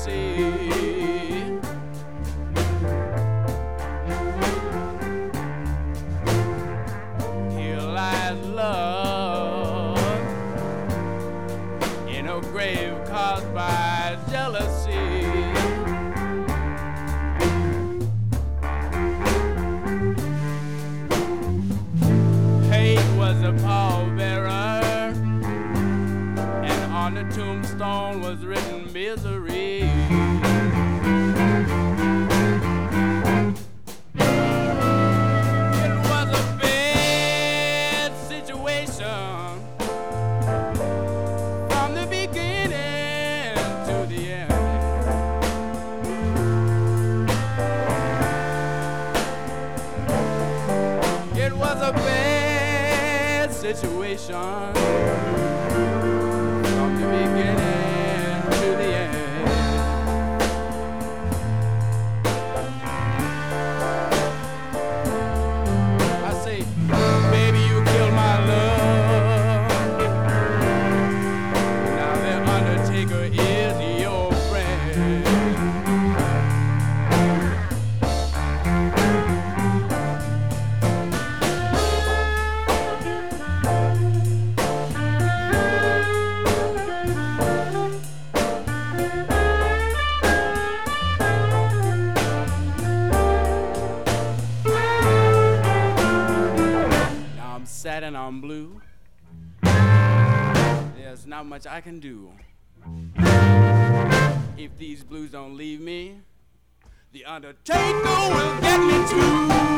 jealousy. Here lies love in a grave caused by jealousy. Hate was a pallbearer, and on the tombstone was written misery. It was a bad situation from the beginning to the end. It was a bad situation from the beginning to the end. I say, baby, you killed my love. Now the undertaker is your friend. Now I'm sad and I'm blue. There's not much I can do. If these blues don't leave me, the undertaker will get me too.